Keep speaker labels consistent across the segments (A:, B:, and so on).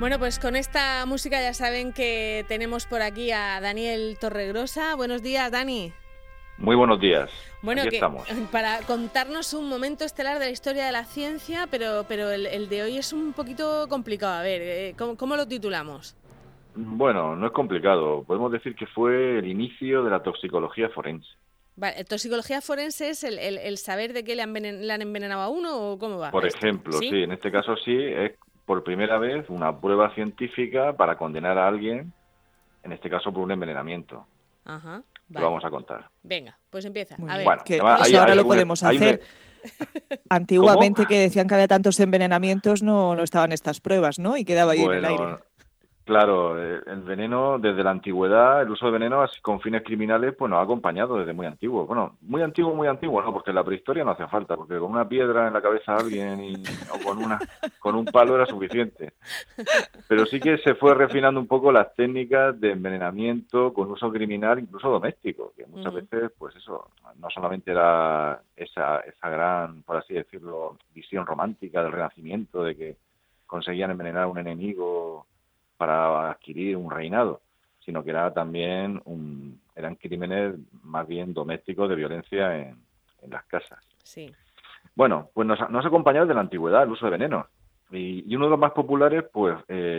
A: Bueno, pues con esta música ya saben que tenemos por aquí a Daniel Torregrosa. Buenos días, Dani.
B: Muy buenos días.
A: Bueno,
B: aquí estamos.
A: Para contarnos un momento estelar de la historia de la ciencia, pero el de hoy es un poquito complicado. A ver, ¿cómo lo titulamos?
B: Bueno, no es complicado. Podemos decir que fue el inicio de la toxicología forense.
A: Vale, ¿toxicología forense es el saber de qué le han envenenado a uno o cómo va
B: Por
A: esto?
B: ejemplo,
A: ¿Sí?
B: sí, en este caso sí, es por primera vez una prueba científica para condenar a alguien, en este caso por un envenenamiento.
A: Ajá,
B: Lo
A: vale.
B: vamos a contar.
A: Venga, pues empieza.
C: Muy
A: A
C: bien.
A: ver.
B: Bueno,
C: Que
B: además,
C: eso ahora lo podemos hacer. Antiguamente,
B: ¿Cómo?
C: que decían que había tantos envenenamientos, no estaban estas pruebas, ¿no? Y quedaba ahí en el aire.
B: Bueno, claro, el veneno desde la antigüedad, el uso de veneno así, con fines criminales, pues nos ha acompañado desde muy antiguo. Bueno, muy antiguo, no, porque en la prehistoria no hacía falta, porque con una piedra en la cabeza a alguien o con un palo era suficiente. Pero sí que se fue refinando un poco las técnicas de envenenamiento con uso criminal, incluso doméstico, que muchas veces, pues eso, no solamente era esa gran, por así decirlo, visión romántica del Renacimiento, de que conseguían envenenar a un enemigo para adquirir un reinado, sino que era también eran crímenes más bien domésticos de violencia en las casas.
A: Sí.
B: Bueno, pues nos ha acompañado desde la antigüedad el uso de venenos. Y uno de los más populares, pues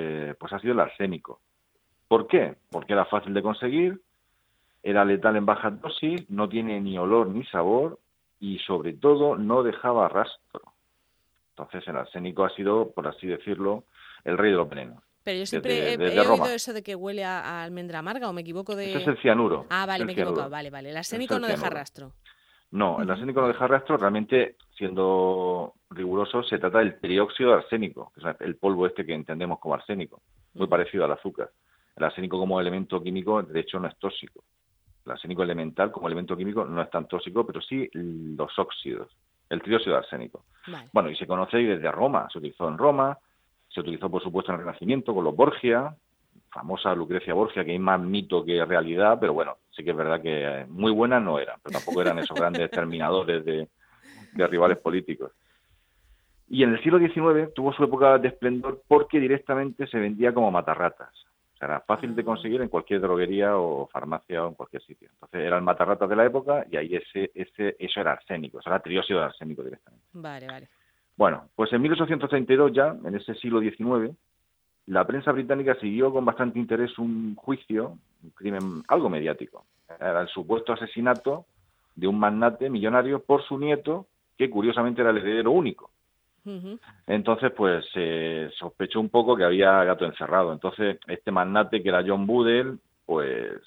B: ha sido el arsénico. ¿Por qué? Porque era fácil de conseguir, era letal en bajas dosis, no tiene ni olor ni sabor y, sobre todo, no dejaba rastro. Entonces, el arsénico ha sido, por así decirlo, el rey de los venenos.
A: Pero yo siempre he
B: desde Roma.
A: oído eso de que huele a almendra amarga, ¿o me equivoco de...?
B: Ese es el cianuro.
A: Ah, vale, me he equivocado.
B: Cianuro.
A: Vale. El arsénico no deja rastro.
B: No, el arsénico no deja rastro. Realmente, siendo riguroso, se trata del trióxido de arsénico, que es el polvo este que entendemos como arsénico, muy parecido al azúcar. El arsénico como elemento químico, de hecho, no es tóxico. El arsénico elemental como elemento químico no es tan tóxico, pero sí los óxidos, el trióxido de arsénico.
A: Vale.
B: Bueno, y se conoce desde Roma, se utilizó en Roma, se utilizó, por supuesto, en el Renacimiento con los Borgia, famosa Lucrecia Borgia, que hay más mito que realidad, pero bueno, sí que es verdad que muy buenas no eran, pero tampoco eran esos grandes terminadores de rivales políticos. Y en el siglo XIX tuvo su época de esplendor porque directamente se vendía como matarratas. O sea, era fácil de conseguir en cualquier droguería o farmacia o en cualquier sitio. Entonces era el matarratas de la época y ahí eso era arsénico, eso era trióxido de arsénico directamente.
A: Vale.
B: Bueno, pues en 1832 ya, en ese siglo XIX, la prensa británica siguió con bastante interés un juicio, un crimen algo mediático. Era el supuesto asesinato de un magnate millonario por su nieto, que curiosamente era el heredero único. Entonces, pues se sospechó un poco que había gato encerrado. Entonces, este magnate, que era John Budell, pues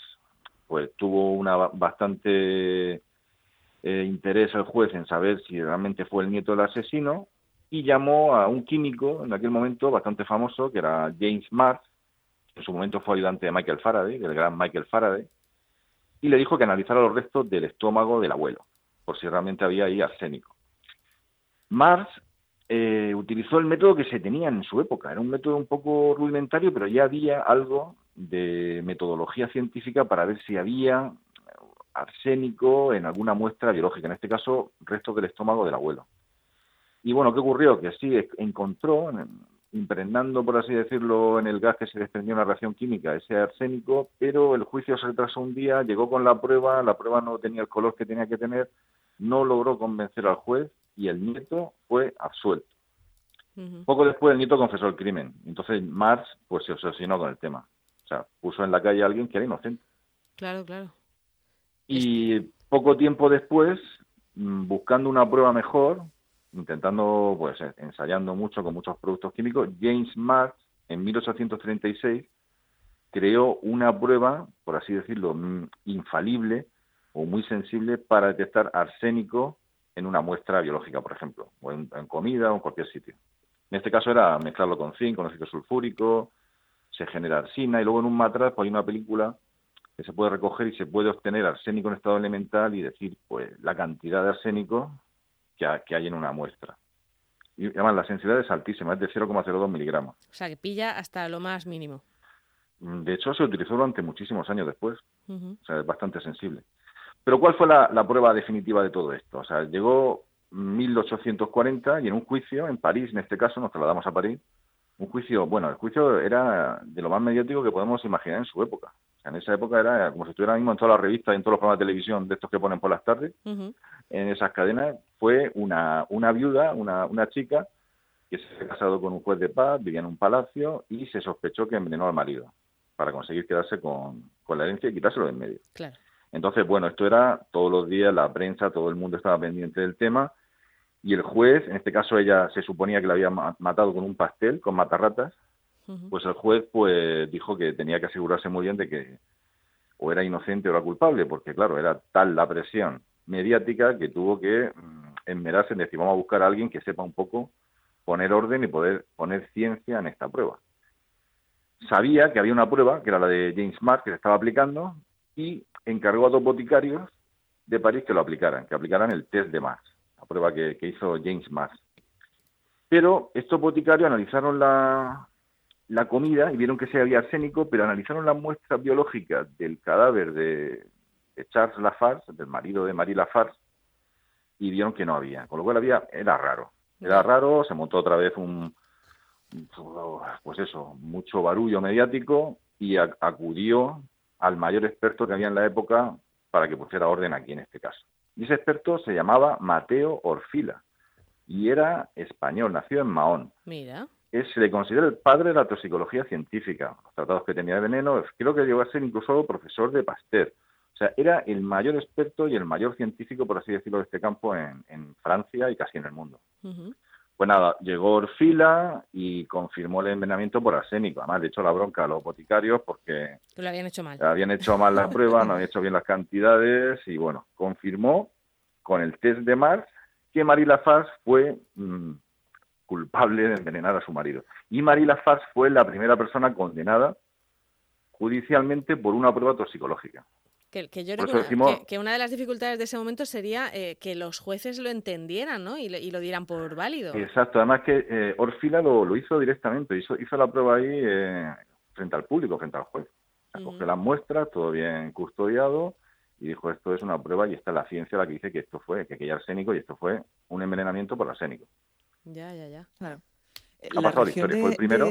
B: tuvo una bastante interés el juez en saber si realmente fue el nieto del asesino, y llamó a un químico en aquel momento bastante famoso, que era James Marsh, que en su momento fue ayudante de Michael Faraday, del gran Michael Faraday, y le dijo que analizara los restos del estómago del abuelo, por si realmente había ahí arsénico. Marsh utilizó el método que se tenía en su época. Era un método un poco rudimentario, pero ya había algo de metodología científica para ver si había arsénico en alguna muestra biológica, en este caso, restos del estómago del abuelo. Y bueno, ¿qué ocurrió? Que sí encontró, impregnando, por así decirlo, en el gas que se desprendió en la reacción química, ese arsénico, pero el juicio se retrasó un día, llegó con la prueba no tenía el color que tenía que tener, no logró convencer al juez y el nieto fue absuelto. Poco después el nieto confesó el crimen. Entonces Marsh pues se obsesionó con el tema. O sea, puso en la calle a alguien que era inocente.
A: Claro.
B: Y poco tiempo después, buscando una prueba mejor, intentando, pues ensayando mucho con muchos productos químicos, James Marsh, en 1836, creó una prueba, por así decirlo, infalible o muy sensible para detectar arsénico en una muestra biológica, por ejemplo, o en comida o en cualquier sitio. En este caso era mezclarlo con zinc, con ácido sulfúrico, se genera arsina, y luego en un matraz pues hay una película que se puede recoger y se puede obtener arsénico en estado elemental y decir pues la cantidad de arsénico que hay en una muestra. Y además la sensibilidad es altísima, es de 0,02 miligramos.
A: O sea, que pilla hasta lo más mínimo.
B: De hecho, se utilizó durante muchísimos años después. O sea, es bastante sensible. Pero ¿cuál fue la prueba definitiva de todo esto? O sea, llegó 1840 y en un juicio en París, en este caso, nos trasladamos a París, Un juicio, bueno, el juicio era de lo más mediático que podemos imaginar en su época. O sea, en esa época era como si estuviera mismo en todas las revistas y en todos los programas de televisión de estos que ponen por las tardes.
A: Ujú.
B: En esas cadenas fue una viuda, una chica, que se ha casado con un juez de paz, vivía en un palacio y se sospechó que envenenó al marido para conseguir quedarse con la herencia y quitárselo de en medio.
A: Claro.
B: Entonces, bueno, esto era todos los días, la prensa, todo el mundo estaba pendiente del tema y el juez, en este caso ella se suponía que la había matado con un pastel, con matarratas, pues el juez pues dijo que tenía que asegurarse muy bien de que o era inocente o era culpable, porque claro, era tal la presión mediática que tuvo que enmerarse en decir, vamos a buscar a alguien que sepa un poco poner orden y poder poner ciencia en esta prueba. Sabía que había una prueba, que era la de James Marsh, que se estaba aplicando, y encargó a 2 boticarios de París que aplicaran el test de Marsh, la prueba que hizo James Marsh. Pero estos boticarios analizaron la comida y vieron que sí había arsénico, pero analizaron las muestras biológicas del cadáver de Charles Lafarge, del marido de Marie Lafarge, y vieron que no había, con lo cual era raro. Era raro, se montó otra vez mucho barullo mediático y acudió al mayor experto que había en la época para que pusiera orden aquí en este caso. Y ese experto se llamaba Mateo Orfila y era español, nació en Mahón.
A: Mira.
B: Se le considera el padre de la toxicología científica, los tratados que tenía de veneno, creo que llegó a ser incluso profesor de Pasteur. O sea, era el mayor experto y el mayor científico, por así decirlo, de este campo en Francia y casi en el mundo.
A: Uh-huh.
B: Pues nada, llegó Orfila y confirmó el envenenamiento por arsénico. Además, le echó la bronca a los boticarios porque
A: lo habían hecho mal.
B: Habían hecho mal la prueba, no habían hecho bien las cantidades y, bueno, confirmó con el test de Marsh que Marie Lafarge fue culpable de envenenar a su marido. Y Marie Lafarge fue la primera persona condenada judicialmente por una prueba toxicológica.
A: Que yo creo que una de las dificultades de ese momento sería que los jueces lo entendieran, ¿no? Y lo dieran por válido.
B: Exacto, además que Orfila lo hizo directamente, hizo la prueba ahí frente al público, frente al juez. Cogió las muestras, todo bien custodiado, y dijo, esto es una prueba y esta es la ciencia la que dice que esto fue, que aquello arsénico y esto fue un envenenamiento por arsénico.
A: Ya.
C: Claro.
B: Ha pasado la historia, fue el primero...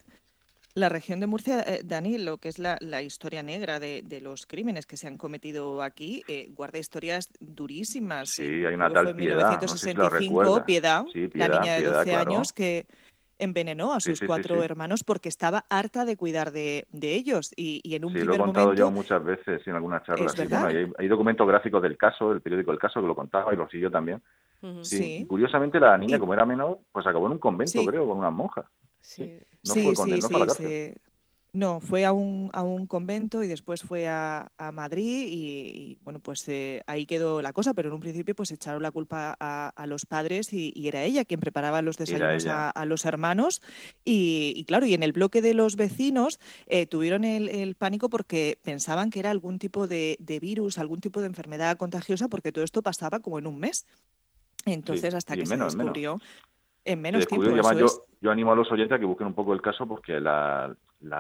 C: La región de Murcia, Dani, lo que es la historia negra de los crímenes que se han cometido aquí, guarda historias durísimas.
B: Sí, hay una tal Piedad,
C: 1965,
B: no sé si lo recuerdas.
C: Piedad,
B: sí,
C: la niña de 12
B: claro.
C: años que envenenó a sus 4 hermanos porque estaba harta de cuidar de ellos. Y en un primer
B: lo he contado
C: momento,
B: yo muchas veces en algunas charlas.
C: Es verdad.
B: Bueno, hay documentos gráficos del caso, del periódico El Caso, que lo contaba y lo siguió también.
A: Uh-huh.
B: Sí. Y curiosamente la niña, como era menor, pues acabó en un convento, creo, con unas monjas.
A: Sí.
B: No fue condenado para la cárcel.
C: No, fue a un convento y después fue a Madrid y bueno, pues ahí quedó la cosa, pero en un principio pues echaron la culpa a los padres y era ella quien preparaba los desayunos a los hermanos y claro, y en el bloque de los vecinos tuvieron el pánico porque pensaban que era algún tipo de virus, algún tipo de enfermedad contagiosa porque todo esto pasaba como en un mes. Entonces hasta que se descubrió... En menos tiempo,
B: yo animo a los oyentes a que busquen un poco el caso porque las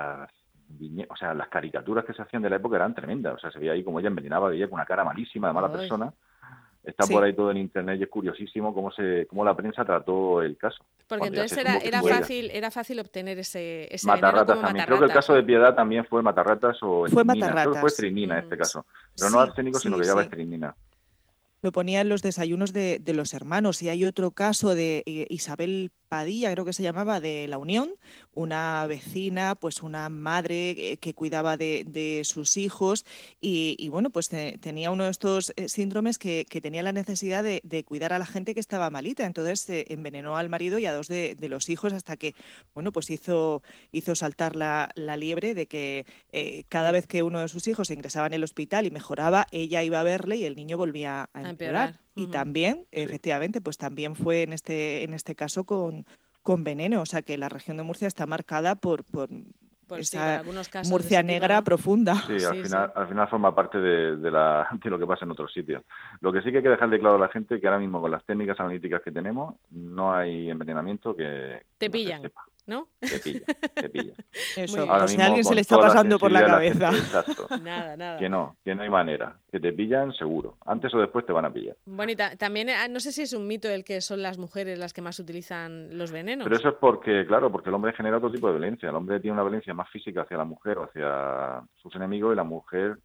B: caricaturas que se hacían de la época eran tremendas. O sea, se veía ahí como ella envenenaba, veía con una cara malísima, de mala persona. Está por ahí todo en internet y es curiosísimo cómo la prensa trató el caso.
A: Porque entonces era fácil obtener ese
B: matarratas
A: veneno como
B: Creo que el caso de Piedad también fue matarratas o
C: fue
B: estrimina.
C: matarratas.
B: Creo que fue estrimina en este caso. Pero no arsénico, sino que llevaba estrimina.
C: Lo ponía en los desayunos de los hermanos. Y hay otro caso de Isabel Padilla, creo que se llamaba, de La Unión, una vecina, pues una madre que cuidaba de sus hijos y bueno, pues tenía uno de estos síndromes que tenía la necesidad de cuidar a la gente que estaba malita. Entonces envenenó al marido y a 2 de los hijos hasta que, bueno, pues hizo saltar la liebre de que cada vez que uno de sus hijos ingresaba en el hospital y mejoraba, ella iba a verle y el niño volvía a empeorar. Y también, efectivamente, pues también fue en este caso con veneno. O sea que la región de Murcia está marcada por esa casos Murcia negra, ¿no? Profunda.
B: Sí, al final forma parte de lo que pasa en otros sitios. Lo que sí que hay que dejarle claro a la gente que ahora mismo con las técnicas analíticas que tenemos no hay envenenamiento que
A: te pillan. ¿no?
B: Te pilla.
C: Eso,
A: Ahora
C: pues si
B: mismo,
C: a alguien se
B: con
C: le está
B: toda la
C: pasando por la
B: sensibilidad
C: cabeza.
B: Exacto.
A: Nada.
B: Que no hay manera. Que te pillan seguro. Antes o después te van a pillar.
A: Bueno, y también, no sé si es un mito el que son las mujeres las que más utilizan los venenos.
B: Pero eso es porque el hombre genera otro tipo de violencia. El hombre tiene una violencia más física hacia la mujer o hacia sus enemigos, y la mujer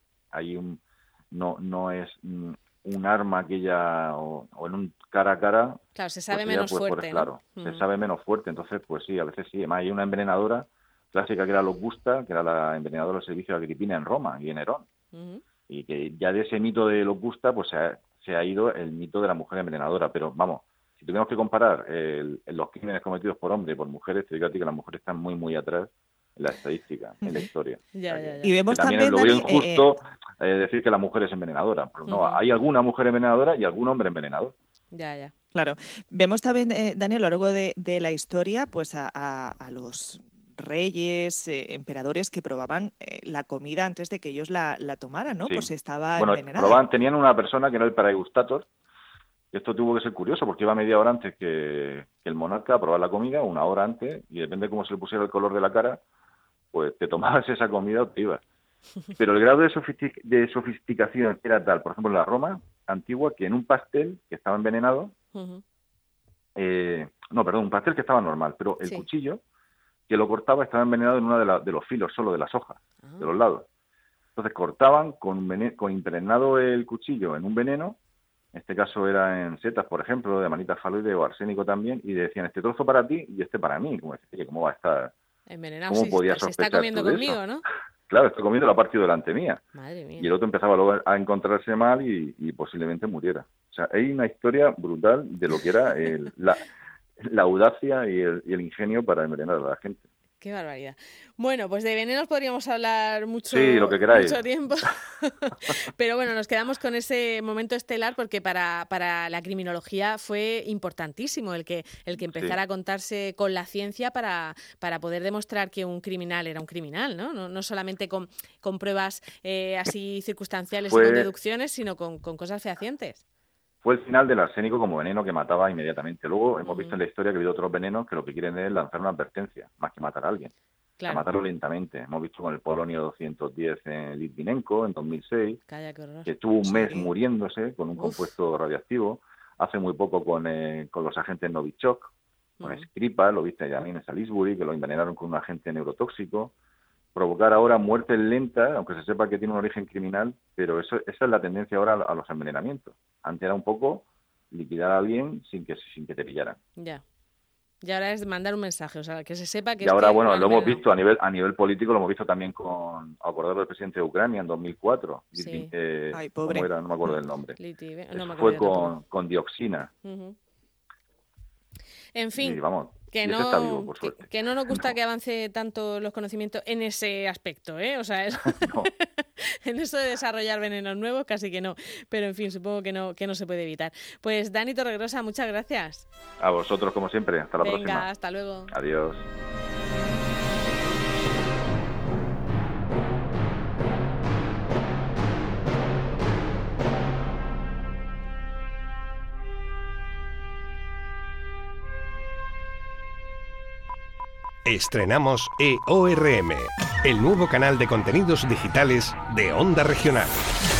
B: no es un arma que ella, o en un cara a cara.
A: Claro, se sabe
B: pues
A: menos
B: ella,
A: fuerte, ¿no?
B: Claro, se sabe menos fuerte. Entonces, pues sí, a veces sí. Además, hay una envenenadora clásica que era Locusta, que era la envenenadora del servicio de Agripina en Roma y en Nerón. Y que ya de ese mito de Locusta, pues se ha ido el mito de la mujer envenenadora. Pero vamos, si tuviéramos que comparar los crímenes cometidos por hombres y por mujeres, te digo a ti que las mujeres están muy, muy atrás en la estadística, en la historia.
A: Ya.
C: Y vemos
B: también
C: también,
B: lo veo
C: Dani,
B: injusto decir que la mujer es envenenadora. Pero no, hay alguna mujer envenenadora y algún hombre envenenador.
A: Ya.
C: Claro. Vemos también, Dani, a lo largo de la historia, pues a los reyes, emperadores que probaban la comida antes de que ellos la tomaran, ¿no?
B: Sí.
C: Pues estaba
B: bueno,
C: envenenada.
B: Tenían una persona que era el paragustator. Esto tuvo que ser curioso porque iba media hora antes que el monarca a probar la comida, una hora antes, y depende de cómo se le pusiera el color de la cara, pues te tomabas esa comida o te ibas. Pero el grado de sofisticación era tal, por ejemplo, en la Roma antigua, que en un pastel que estaba envenenado, un pastel que estaba normal, pero el cuchillo que lo cortaba estaba envenenado en uno de los filos, solo de las hojas, de los lados. Entonces cortaban con impregnado el cuchillo en un veneno. En este caso era en setas, por ejemplo, de manita faloide o arsénico también, y decían, este trozo para ti y este para mí. Como decía, ¿cómo va a estar?
A: Envenenado,
B: ¿Cómo podía
A: se está
B: sospechar
A: comiendo
B: tú de
A: conmigo,
B: eso?
A: ¿no?
B: Claro, estoy comiendo la parte delante mía.
A: Madre mía.
B: Y el otro empezaba luego a encontrarse mal y posiblemente muriera. O sea, hay una historia brutal de lo que era la audacia y el ingenio para envenenar a la gente.
A: Qué barbaridad. Bueno, pues de venenos podríamos hablar mucho,
B: sí, lo que queráis.
A: mucho tiempo. Pero bueno, nos quedamos con ese momento estelar porque para la criminología fue importantísimo el que empezara a contarse con la ciencia para poder demostrar que un criminal era un criminal, ¿no? No solamente con pruebas así circunstanciales y con deducciones, sino con cosas fehacientes.
B: Fue el final del arsénico como veneno que mataba inmediatamente. Luego hemos visto en la historia que ha habido otros venenos que lo que quieren es lanzar una advertencia, más que matar a alguien. Claro. A matarlo lentamente. Hemos visto con el polonio 210 en Litvinenko en 2006,
A: Calla, qué horror.
B: que estuvo un mes muriéndose con un compuesto radiactivo. Hace muy poco con los agentes Novichok, con Skripal, lo viste ya en Salisbury, que lo envenenaron con un agente neurotóxico. Provocar ahora muerte lenta, aunque se sepa que tiene un origen criminal, pero esa es la tendencia ahora a los envenenamientos. Antes era un poco liquidar a alguien sin que te pillaran.
A: Ya. Y ahora es mandar un mensaje, o sea, que se sepa que...
B: Y ahora, bueno, lo hemos visto a nivel político, lo hemos visto también acordado del presidente de Ucrania en 2004.
A: Sí.
C: Ay, pobre.
B: ¿Cómo era? No me acuerdo del nombre.
A: Fue
B: con dioxina.
A: En fin,
B: y, vamos,
A: que
B: está vivo, por suerte.
A: Que no nos gusta que avance tanto los conocimientos en ese aspecto, ¿eh? O sea,
B: no.
A: En eso de desarrollar venenos nuevos casi que no, pero en fin, supongo que no se puede evitar. Pues Dani Torregrosa, muchas gracias.
B: A vosotros, como siempre. Hasta la próxima.
A: Venga, hasta luego.
B: Adiós.
D: Estrenamos EORM, el nuevo canal de contenidos digitales de Onda Regional.